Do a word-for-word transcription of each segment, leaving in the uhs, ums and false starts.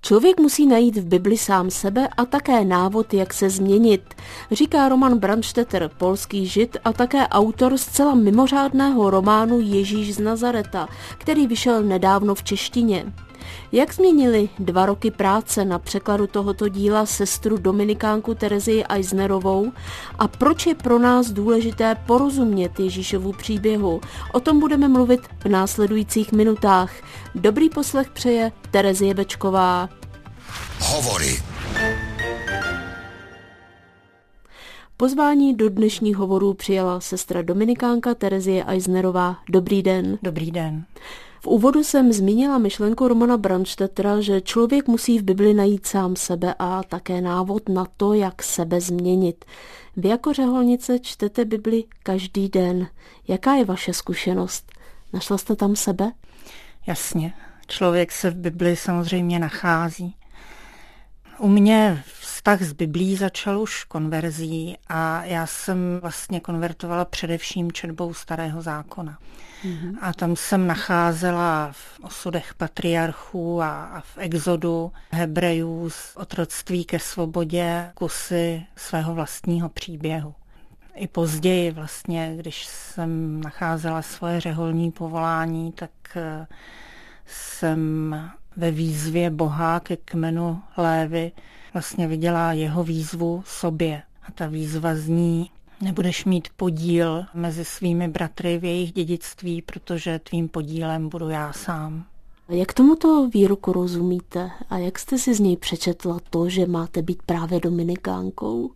Člověk musí najít v Bibli sám sebe a také návod, jak se změnit, říká Roman Brandstetter, polský žid a také autor zcela mimořádného románu Ježíš z Nazareta, který vyšel nedávno v češtině. Jak změnili dva roky práce na překladu tohoto díla sestru dominikánku Terezii Eisnerovou a proč je pro nás důležité porozumět Ježíšovu příběhu? O tom budeme mluvit v následujících minutách. Dobrý poslech přeje Terezie Bečková. Hovory. Pozvání do dnešních hovorů přijala sestra dominikánka Terezie Eisnerová. Dobrý den. Dobrý den. V úvodu jsem zmínila myšlenku Romana Brandstettera, že člověk musí v Bibli najít sám sebe a také návod na to, jak sebe změnit. Vy jako řeholnice čtete Bibli každý den. Jaká je vaše zkušenost? Našla jste tam sebe? Jasně. Člověk se v Bibli samozřejmě nachází. U mě vztah s Biblí začal už konverzí a já jsem vlastně konvertovala především četbou Starého zákona. Mm-hmm. A tam jsem nacházela v osudech patriarchů a, a v exodu Hebrejů z otroctví ke svobodě kusy svého vlastního příběhu. I později vlastně, když jsem nacházela svoje řeholní povolání, tak jsem ve výzvě Boha ke kmenu Lévy vlastně viděla jeho výzvu sobě. A ta výzva zní: nebudeš mít podíl mezi svými bratry v jejich dědictví, protože tvým podílem budu já sám. Jak tomuto výroku rozumíte a jak jste si z něj přečetla to, že máte být právě dominikánkou?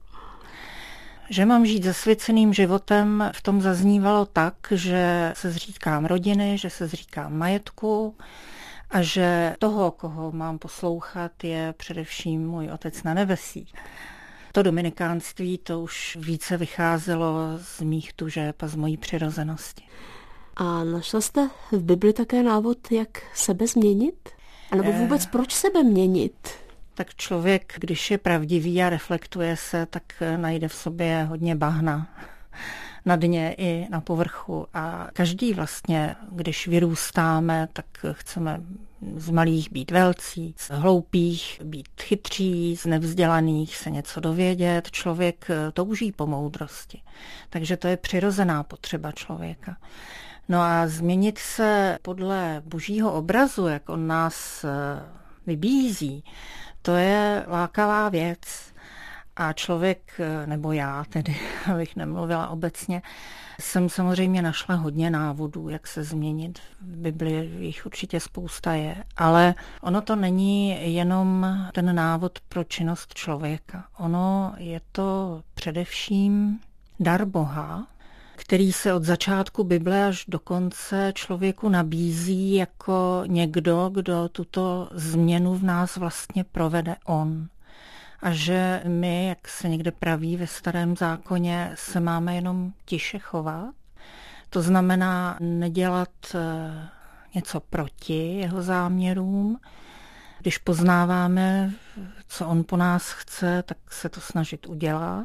Že mám žít zasvěceným životem, v tom zaznívalo tak, že se zříkám rodiny, že se zříkám majetku a že toho, koho mám poslouchat, je především můj Otec na nebesích. To dominikánství to už více vycházelo z mých tužeb a z mojí přirozenosti. A našla jste v Bibli také návod, jak sebe změnit? A nebo vůbec proč sebe měnit? Tak člověk, když je pravdivý a reflektuje se, tak najde v sobě hodně bahna na dně i na povrchu. A každý vlastně, když vyrůstáme, tak chceme z malých být velcí, z hloupých být chytří, z nevzdělaných se něco dovědět. Člověk touží po moudrosti. Takže to je přirozená potřeba člověka. No a změnit se podle božího obrazu, jak on nás vybízí, to je lákavá věc. A člověk, nebo já tedy, abych nemluvila obecně, jsem samozřejmě našla hodně návodů, jak se změnit. V Bibli jich určitě spousta je, ale ono to není jenom ten návod pro činnost člověka. Ono je to především dar Boha, který se od začátku Bible až do konce člověku nabízí jako někdo, kdo tuto změnu v nás vlastně provede on. A že my, jak se někde praví ve Starém zákoně, se máme jenom tiše chovat. To znamená nedělat něco proti jeho záměrům. Když poznáváme, co on po nás chce, tak se to snažit udělat.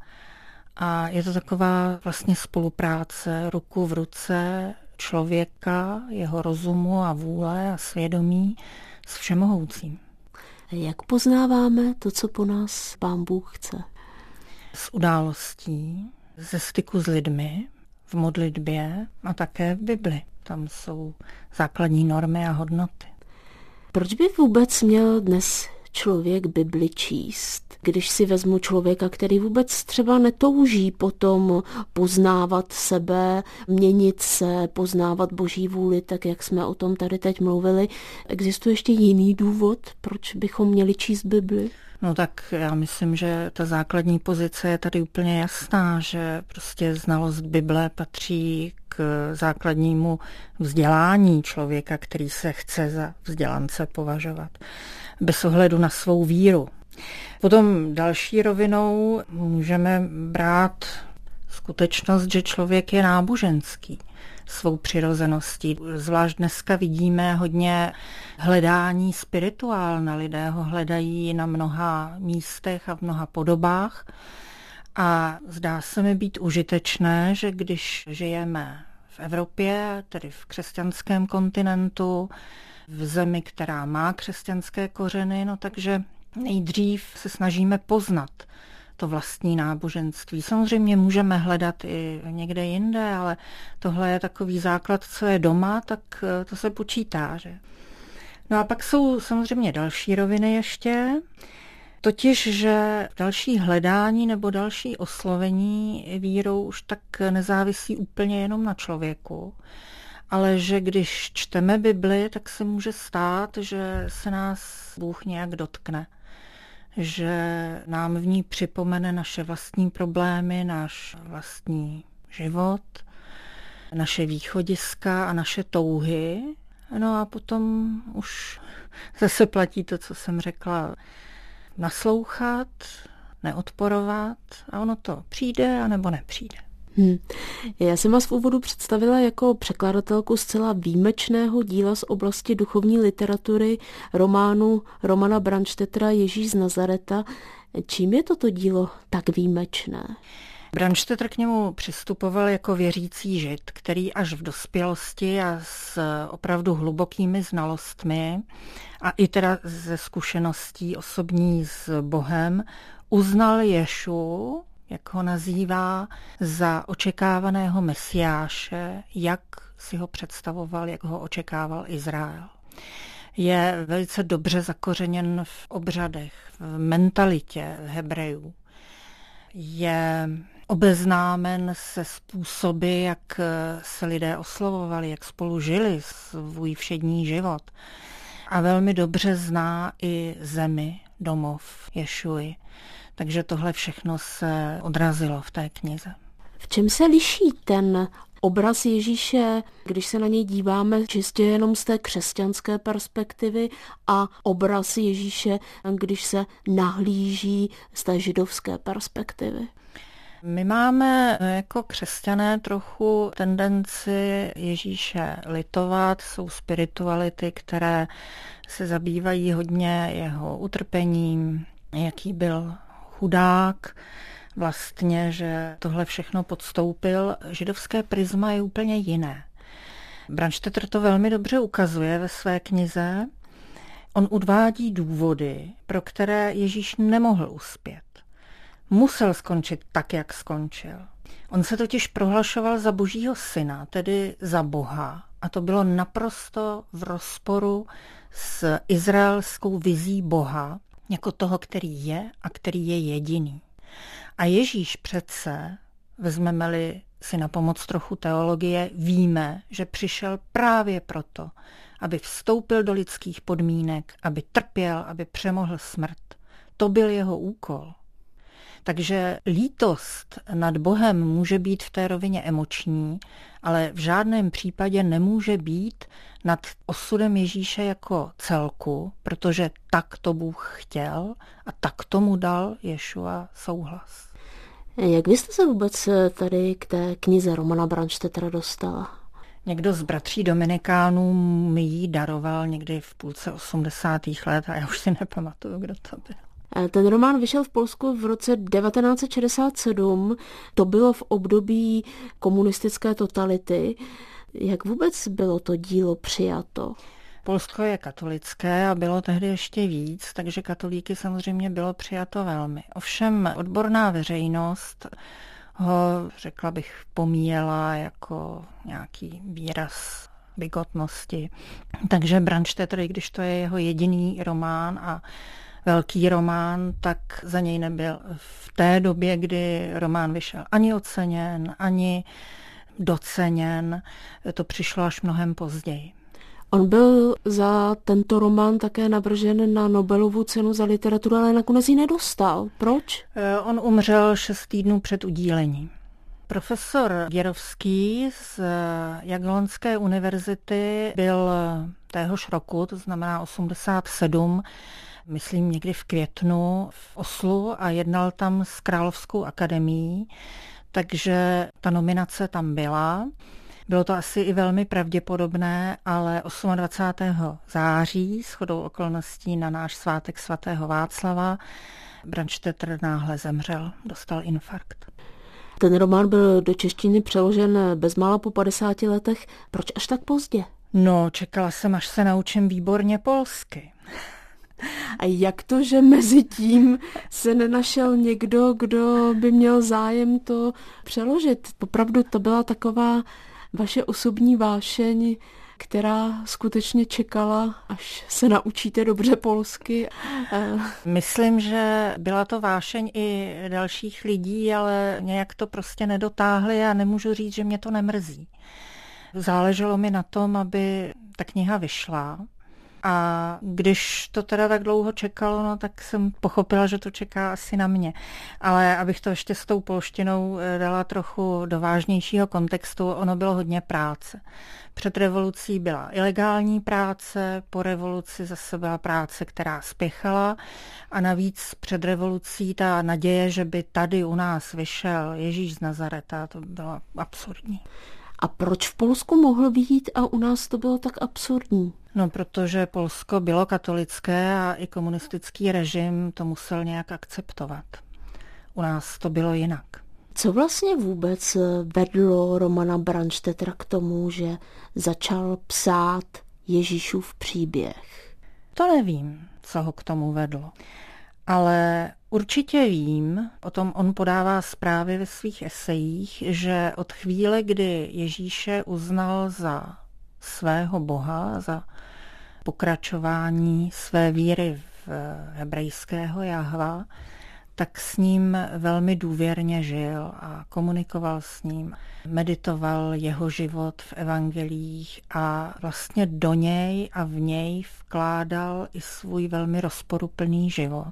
A je to taková vlastně spolupráce ruku v ruce člověka, jeho rozumu a vůle a svědomí s všemohoucím. Jak poznáváme to, co po nás Pán Bůh chce? Z událostí, ze styku s lidmi, v modlitbě a také v Bibli. Tam jsou základní normy a hodnoty. Proč by vůbec měl dnes člověk Bibli číst? Když si vezmu člověka, který vůbec třeba netouží potom poznávat sebe, měnit se, poznávat boží vůli, tak jak jsme o tom tady teď mluvili, existuje ještě jiný důvod, proč bychom měli číst Bibli? No tak já myslím, že ta základní pozice je tady úplně jasná, že prostě znalost Bible patří k základnímu vzdělání člověka, který se chce za vzdělance považovat, bez ohledu na svou víru. Potom další rovinou můžeme brát skutečnost, že člověk je náboženský svou přirozeností. Zvlášť dneska vidíme hodně hledání spirituálna. Lidé ho hledají na mnoha místech a v mnoha podobách. A zdá se mi být užitečné, že když žijeme v Evropě, tedy v křesťanském kontinentu, v zemi, která má křesťanské kořeny, no takže nejdřív se snažíme poznat to vlastní náboženství. Samozřejmě můžeme hledat i někde jinde, ale tohle je takový základ, co je doma, tak to se počítá, že? No a pak jsou samozřejmě další roviny ještě, totiž, že další hledání nebo další oslovení vírou už tak nezávisí úplně jenom na člověku, ale že když čteme Bibli, tak se může stát, že se nás Bůh nějak dotkne, že nám v ní připomene naše vlastní problémy, náš vlastní život, naše východiska a naše touhy. No a potom už zase platí to, co jsem řekla, naslouchat, neodporovat a ono to přijde anebo nepřijde. Hmm. Já jsem vás v úvodu představila jako překladatelku zcela výjimečného díla z oblasti duchovní literatury románu Romana Brandstättera Ježíš z Nazareta. Čím je toto dílo tak výjimečné? Brandstätter k němu přistupoval jako věřící žid, který až v dospělosti a s opravdu hlubokými znalostmi a i teda ze zkušeností osobní s Bohem uznal Ješu, jak ho nazývá, za očekávaného mesiáše, jak si ho představoval, jak ho očekával Izrael. Je velice dobře zakořeněn v obřadech, v mentalitě Hebrejů. Je obeznámen se způsoby, jak se lidé oslovovali, jak spolu žili svůj všední život. A velmi dobře zná i zemi, domov Ješuji. Takže tohle všechno se odrazilo v té knize. V čem se liší ten obraz Ježíše, když se na něj díváme čistě jenom z té křesťanské perspektivy, a obraz Ježíše, když se nahlíží z té židovské perspektivy? My máme jako křesťané trochu tendenci Ježíše litovat. Jsou spirituality, které se zabývají hodně jeho utrpením, jaký byl chudák, vlastně, že tohle všechno podstoupil. Židovské prisma je úplně jiné. Brandstätter to velmi dobře ukazuje ve své knize. On udvádí důvody, pro které Ježíš nemohl uspět. Musel skončit tak, jak skončil. On se totiž prohlašoval za Božího syna, tedy za Boha. A to bylo naprosto v rozporu s izraelskou vizí Boha, jako toho, který je a který je jediný. A Ježíš přece, vezmeme-li si na pomoc trochu teologie, víme, že přišel právě proto, aby vstoupil do lidských podmínek, aby trpěl, aby přemohl smrt. To byl jeho úkol. Takže lítost nad Bohem může být v té rovině emoční, ale v žádném případě nemůže být nad osudem Ježíše jako celku, protože tak to Bůh chtěl a tak tomu dal Ješua souhlas. Jak vy jste se vůbec tady k té knize Romana Brandstättera dostala? Někdo z bratří Dominikánů mi ji daroval někdy v půlce osmdesátých let a já už si nepamatuju, kdo to byl. Ten román vyšel v Polsku v roce devatenáct set šedesát sedm. To bylo v období komunistické totality. Jak vůbec bylo to dílo přijato? Polsko je katolické a bylo tehdy ještě víc, takže katolíky samozřejmě bylo přijato velmi. Ovšem odborná veřejnost ho, řekla bych, pomíjela jako nějaký výraz bigotnosti. Takže Brandstätter, i když to je jeho jediný román a velký román, tak za něj nebyl v té době, kdy román vyšel, ani oceněn, ani doceněn. To přišlo až mnohem později. On byl za tento román také navržen na Nobelovu cenu za literaturu, ale nakonec ji nedostal. Proč? On umřel šest týdnů před udílením. Profesor Věrovský z Jagellonské univerzity byl téhož roku, to znamená osmdesát sedm, myslím někdy v květnu v Oslu a jednal tam s Královskou akademií, takže ta nominace tam byla. Bylo to asi i velmi pravděpodobné, ale dvacátého osmého září, shodou okolností na náš svátek svatého Václava, Brandstätter náhle zemřel, dostal infarkt. Ten román byl do češtiny přeložen bezmála po padesáti letech. Proč až tak pozdě? No, čekala jsem, až se naučím výborně polsky. A jak to, že mezi tím se nenašel někdo, kdo by měl zájem to přeložit? Opravdu to byla taková vaše osobní vášeň, která skutečně čekala, až se naučíte dobře polsky. Myslím, že byla to vášeň i dalších lidí, ale nějak to prostě nedotáhli a nemůžu říct, že mě to nemrzí. Záleželo mi na tom, aby ta kniha vyšla. A když to teda tak dlouho čekalo, no, tak jsem pochopila, že to čeká asi na mě. Ale abych to ještě s tou polštinou dala trochu do vážnějšího kontextu, ono bylo hodně práce. Před revolucí byla ilegální práce, po revoluci zase byla práce, která spěchala a navíc před revolucí ta naděje, že by tady u nás vyšel Ježíš z Nazareta, to bylo absurdní. A proč v Polsku mohl vyjít a u nás to bylo tak absurdní? No, protože Polsko bylo katolické a i komunistický režim to musel nějak akceptovat. U nás to bylo jinak. Co vlastně vůbec vedlo Romana Brandstättera k tomu, že začal psát Ježíšův příběh? To nevím, co ho k tomu vedlo. Ale určitě vím, o tom on podává zprávy ve svých esejích, že od chvíle, kdy Ježíše uznal za svého Boha, za pokračování své víry v hebrejského Jahva, tak s ním velmi důvěrně žil a komunikoval s ním, meditoval jeho život v evangelích a vlastně do něj a v něj vkládal i svůj velmi rozporuplný život.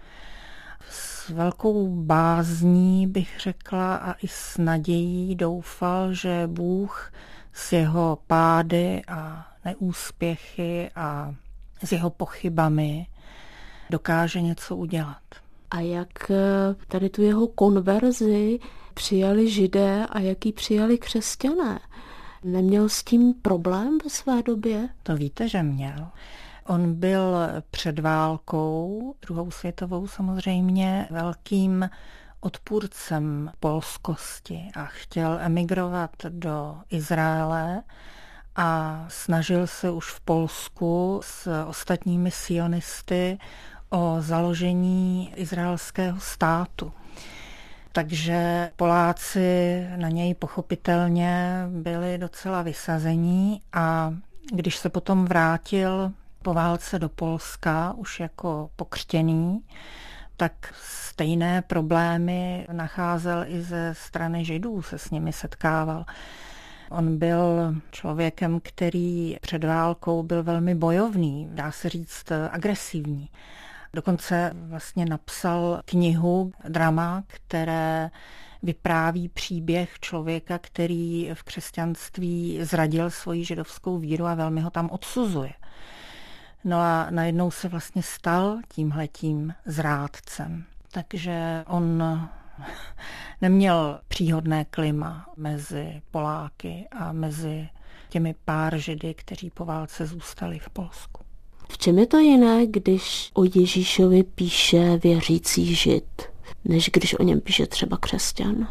S velkou bázní bych řekla a i s nadějí doufal, že Bůh s jeho pády a neúspěchy a s jeho pochybami dokáže něco udělat. A jak tady tu jeho konverzi přijali Židé a jak ji přijali křesťané? Neměl s tím problém ve své době? To víte, že měl. On byl před válkou, druhou světovou samozřejmě, velkým odpůrcem polskosti a chtěl emigrovat do Izraele a snažil se už v Polsku s ostatními sionisty o založení izraelského státu. Takže Poláci na něj pochopitelně byli docela vysazení a když se potom vrátil po válce do Polska, už jako pokřtěný, tak stejné problémy nacházel i ze strany Židů, se s nimi setkával. On byl člověkem, který před válkou byl velmi bojovný, dá se říct agresivní. Dokonce vlastně napsal knihu, drama, které vypráví příběh člověka, který v křesťanství zradil svoji židovskou víru a velmi ho tam odsuzuje. No a najednou se vlastně stal tímhletím zrádcem. Takže on neměl příhodné klima mezi Poláky a mezi těmi pár Židy, kteří po válce zůstali v Polsku. V čem je to jiné, když o Ježíšovi píše věřící Žid, než když o něm píše třeba křesťan?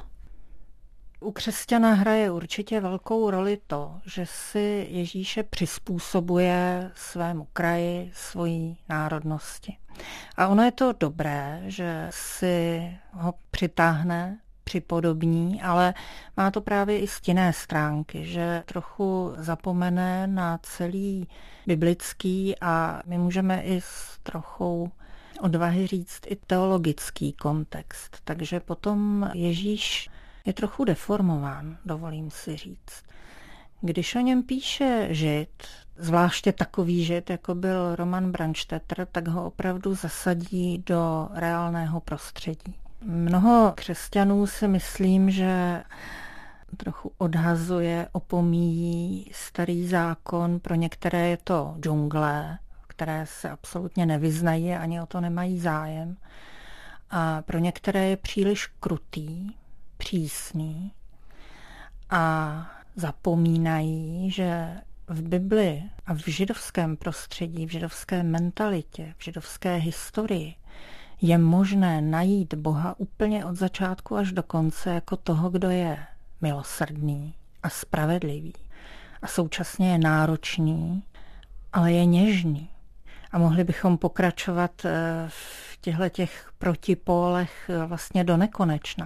U křesťana hraje určitě velkou roli to, že si Ježíše přizpůsobuje svému kraji, svojí národnosti. A ono je to dobré, že si ho přitáhne, připodobní, ale má to právě i stinné stránky, že trochu zapomene na celý biblický a my můžeme i s trochou odvahy říct i teologický kontext. Takže potom Ježíš je trochu deformován, dovolím si říct. Když o něm píše Žid, zvláště takový Žid, jako byl Roman Brandstätter, tak ho opravdu zasadí do reálného prostředí. Mnoho křesťanů si myslím, že trochu odhazuje, opomíjí starý zákon, pro některé je to džungle, které se absolutně nevyznají a ani o to nemají zájem. A pro některé je příliš krutý, přísný a zapomínají, že v Bibli a v židovském prostředí, v židovské mentalitě, v židovské historii je možné najít Boha úplně od začátku až do konce jako toho, kdo je milosrdný a spravedlivý. a současně je náročný, ale je něžný. A mohli bychom pokračovat v těchto těch protipólech vlastně do nekonečna.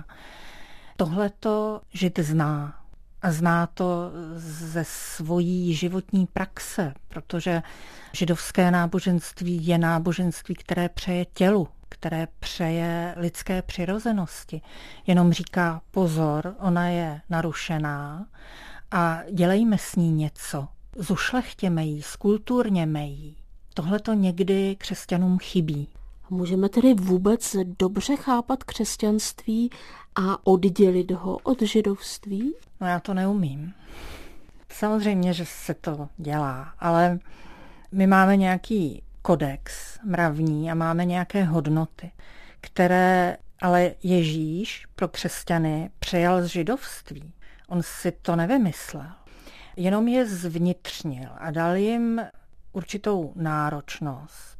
Tohleto žid zná. A zná to ze svojí životní praxe, protože židovské náboženství je náboženství, které přeje tělu, které přeje lidské přirozenosti. Jenom říká pozor, ona je narušená a dělejme s ní něco. Zušlechtěme ji, skulturněme ji. Tohle to někdy křesťanům chybí. Můžeme tedy vůbec dobře chápat křesťanství a oddělit ho od židovství? No já to neumím. Samozřejmě, že se to dělá, ale my máme nějaký kodex mravní a máme nějaké hodnoty, které ale Ježíš pro křesťany přejal z židovství. On si to nevymyslel. Jenom je zvnitřnil a dal jim určitou náročnost,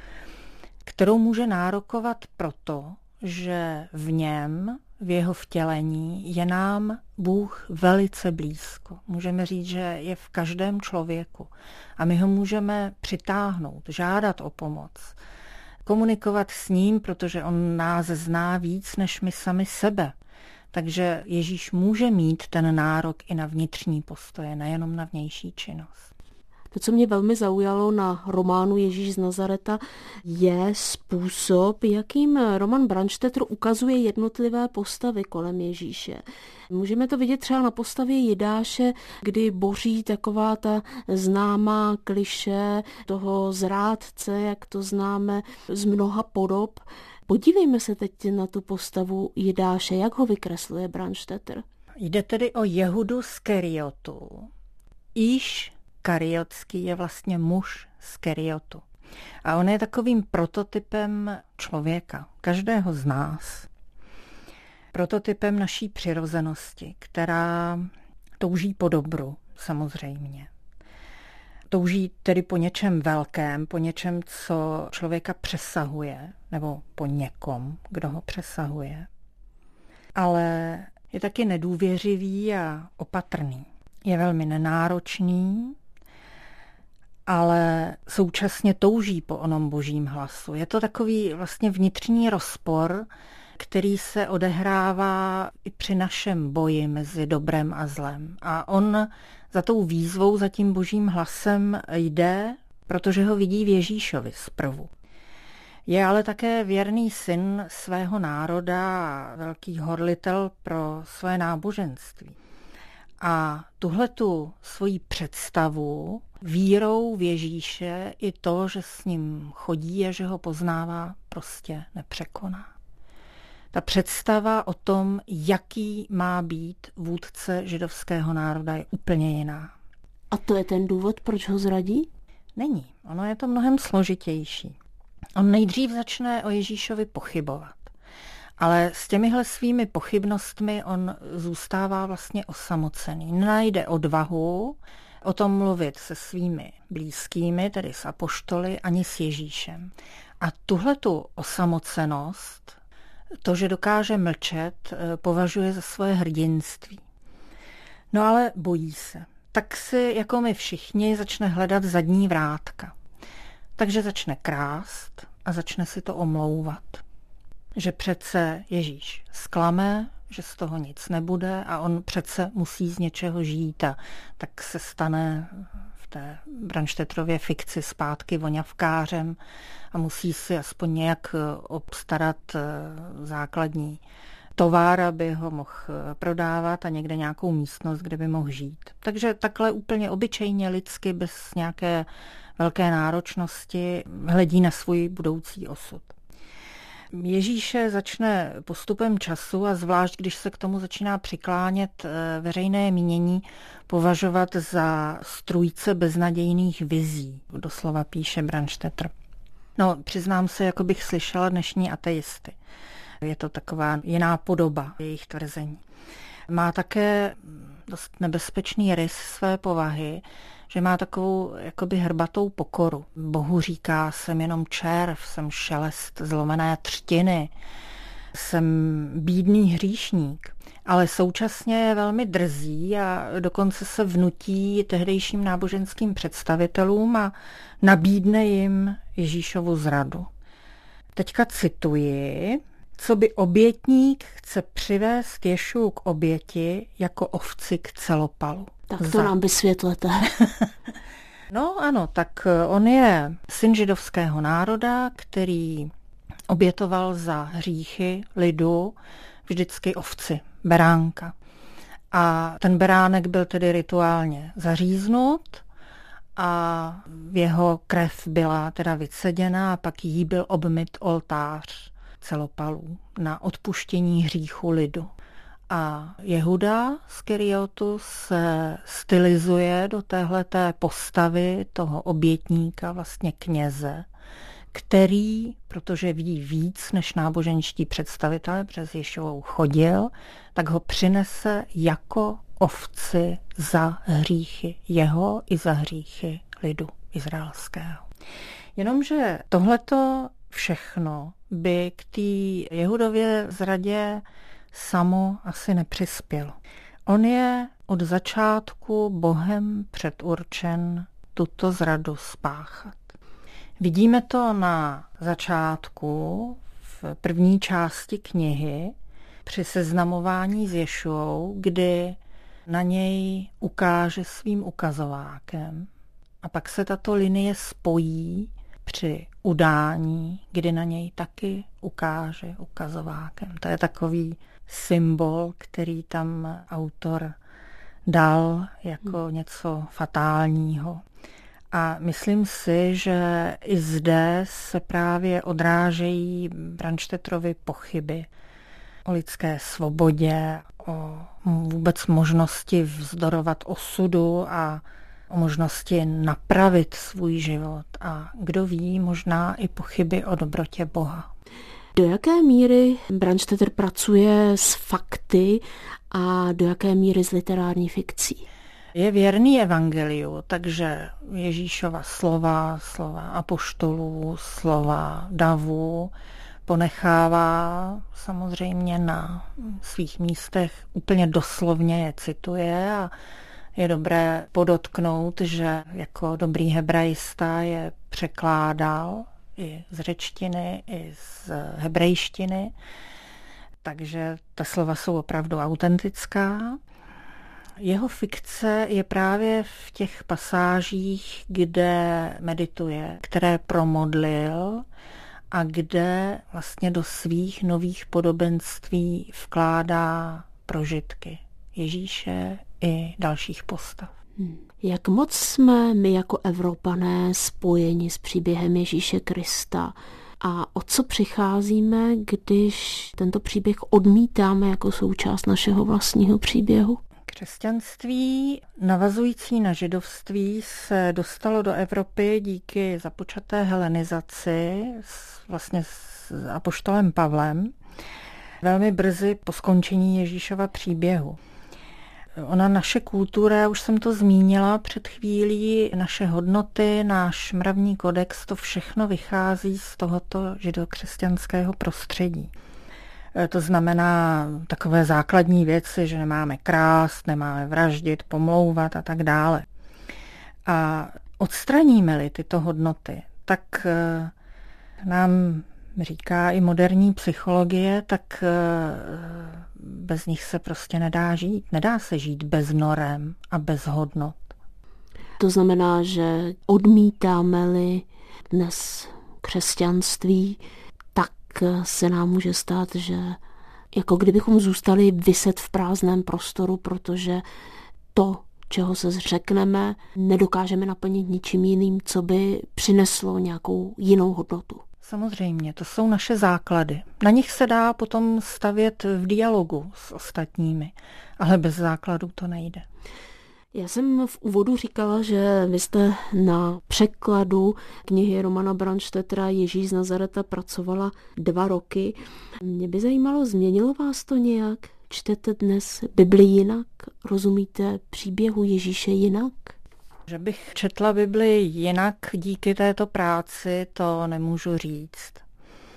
kterou může nárokovat proto, že v něm, v jeho vtělení, je nám Bůh velice blízko. Můžeme říct, že je v každém člověku a my ho můžeme přitáhnout, žádat o pomoc, komunikovat s ním, protože on nás zná víc než my sami sebe. Takže Ježíš může mít ten nárok i na vnitřní postoje, nejenom na vnější činnost. To, co mě velmi zaujalo na románu Ježíš z Nazareta, je způsob, jakým Roman Brandstätter ukazuje jednotlivé postavy kolem Ježíše. Můžeme to vidět třeba na postavě Jidáše, kdy boří taková ta známá klišé toho zrádce, jak to známe z mnoha podob. Podívejme se teď na tu postavu Jidáše, jak ho vykresluje Brandstätter. Jde tedy o Jehudu z Keriotu. Íš Kariotský je vlastně muž z Keriotu. A on je takovým prototypem člověka, každého z nás. Prototypem naší přirozenosti, která touží po dobru, samozřejmě. Touží tedy po něčem velkém, po něčem, co člověka přesahuje, nebo po někom, kdo ho přesahuje. Ale je taky nedůvěřivý a opatrný. Je velmi nenáročný, ale současně touží po onom božím hlasu. Je to takový vlastně vnitřní rozpor, který se odehrává i při našem boji mezi dobrem a zlem. A on za tou výzvou, za tím božím hlasem jde, protože ho vidí v Ježíšovi zprvu. Je ale také věrný syn svého národa a velký horlitel pro své náboženství. A tuhletu svoji představu vírou v Ježíše i to, že s ním chodí a že ho poznává, prostě nepřekoná. Ta představa o tom, jaký má být vůdce židovského národa, je úplně jiná. A to je ten důvod, proč ho zradí? Není. Ono je to mnohem složitější. On nejdřív začne o Ježíšovi pochybovat. Ale s těmihle svými pochybnostmi on zůstává vlastně osamocený. Najde odvahu o tom mluvit se svými blízkými, tedy s apoštoly, ani s Ježíšem. A tuhletu osamocenost, to, že dokáže mlčet, považuje za svoje hrdinství. No ale bojí se. Tak si, jako my všichni, začne hledat zadní vrátka. Takže začne krást a začne si to omlouvat. Že přece Ježíš zklame, že z toho nic nebude a on přece musí z něčeho žít a tak se stane v té Brandstätterově fikci zpátky voňavkářem a musí si aspoň nějak obstarat základní tovar, aby ho mohl prodávat a někde nějakou místnost, kde by mohl žít. Takže takhle úplně obyčejně lidsky, bez nějaké velké náročnosti, hledí na svůj budoucí osud. Ježíše začne postupem času a zvlášť, když se k tomu začíná přiklánět veřejné mínění, považovat za strůjce beznadějných vizí, doslova píše Brandstätter. No, přiznám se, jako bych slyšela dnešní ateisty. Je to taková jiná podoba jejich tvrzení. Má také dost nebezpečný rys své povahy, že má takovou jakoby hrbatou pokoru. Bohu říká, jsem jenom červ, jsem šelest zlomené třtiny, jsem bídný hříšník. ale současně je velmi drzý a dokonce se vnutí tehdejším náboženským představitelům a nabídne jim Ježíšovu zradu. Teďka cituji: co by obětník chce přivést Ješuu k oběti jako ovci k celopalu. Tak to Za... nám vysvětlete. No ano, tak on je syn židovského národa, který obětoval za hříchy lidu vždycky ovci, beránka. A ten beránek byl tedy rituálně zaříznut a jeho krev byla teda vyceděna a pak jí byl obmyt oltář celopalů na odpuštění hříchu lidu. A Jehuda z Keriotu se stylizuje do téhleté postavy toho obětníka, vlastně kněze, který, protože ví víc než náboženští představitelé, přes Ješovou chodil, tak ho přinese jako ovci za hříchy jeho i za hříchy lidu izraelského. Jenomže tohleto všechno by k té Jehudově zradě samo asi nepřispělo. On je od začátku Bohem předurčen tuto zradu spáchat. Vidíme to na začátku, v první části knihy, při seznamování s Ješuou, kdy na něj ukáže svým ukazovákem. A pak se tato linie spojí při udání, kdy na něj taky ukáže ukazovákem. To je takový symbol, který tam autor dal jako něco fatálního. A myslím si, že i zde se právě odrážejí Brandstätterovy pochyby o lidské svobodě, o vůbec možnosti vzdorovat osudu a o možnosti napravit svůj život a kdo ví, možná i pochyby o dobrotě Boha. Do jaké míry Brandstätter pracuje s fakty a do jaké míry s literární fikcí? Je věrný evangeliu, takže Ježíšova slova, slova apoštolů, slova davů ponechává samozřejmě na svých místech, úplně doslovně je cituje a je dobré podotknout, že jako dobrý hebrejista je překládal i z řečtiny, i z hebrejštiny, takže ta slova jsou opravdu autentická. Jeho fikce je právě v těch pasážích, kde medituje, které promodlil a kde vlastně do svých nových podobenství vkládá prožitky Ježíše i dalších postav. Hmm. Jak moc jsme my jako Evropané spojeni s příběhem Ježíše Krista a o co přicházíme, když tento příběh odmítáme jako součást našeho vlastního příběhu? Křesťanství navazující na židovství se dostalo do Evropy díky započaté helenizaci vlastně s apoštolem Pavlem velmi brzy po skončení Ježíšova příběhu. Ona naše kultura, já už jsem to zmínila před chvílí, naše hodnoty, náš mravní kodex, to všechno vychází z tohoto židokřesťanského prostředí. To znamená takové základní věci, že nemáme krást, nemáme vraždit, pomlouvat a tak dále. A odstraníme-li tyto hodnoty, tak nám říká i moderní psychologie, tak bez nich se prostě nedá žít. Nedá se žít bez norem a bez hodnot. To znamená, že odmítáme-li dnes křesťanství, tak se nám může stát, že jako kdybychom zůstali viset v prázdném prostoru, protože to, čeho se zřekneme, nedokážeme naplnit ničím jiným, co by přineslo nějakou jinou hodnotu. Samozřejmě, to jsou naše základy. Na nich se dá potom stavět v dialogu s ostatními, ale bez základů to nejde. Já jsem v úvodu říkala, že vy jste na překladu knihy Romana Brandstättera Ježíš z Nazareta pracovala dva roky. Mě by zajímalo, změnilo vás to nějak? Čtete dnes Bibli jinak? Rozumíte příběhu Ježíše jinak? Že bych četla Bibli jinak díky této práci, to nemůžu říct.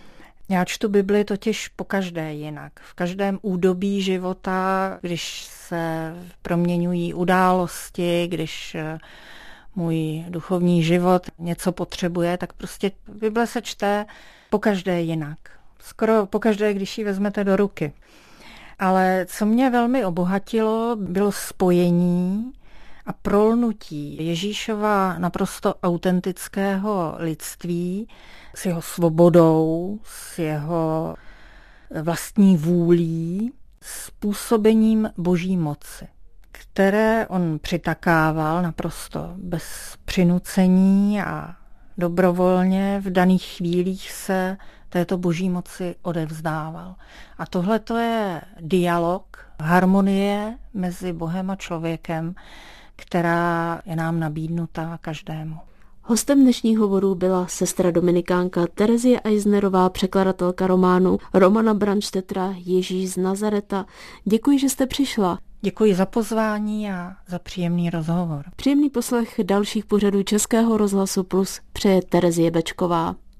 Já čtu Bibli totiž pokaždé jinak. V každém údobí života, když se proměňují události, když můj duchovní život něco potřebuje, tak prostě Bible se čte pokaždé jinak. Skoro pokaždé, když ji vezmete do ruky. Ale co mě velmi obohatilo, bylo spojení a prolnutí Ježíšova naprosto autentického lidství s jeho svobodou, s jeho vlastní vůlí, s působením boží moci, které on přitakával naprosto bez přinucení a dobrovolně v daných chvílích se této boží moci odevzdával. A tohle to je dialog, harmonie mezi Bohem a člověkem, která je nám nabídnutá každému. Hostem dnešních hovorů byla sestra dominikánka Terezie Eisnerová, překladatelka románu Romana Brandstättera Ježíš z Nazareta. Děkuji, že jste přišla. Děkuji za pozvání a za příjemný rozhovor. Příjemný poslech dalších pořadů Českého rozhlasu Plus přeje Terezie Bečková.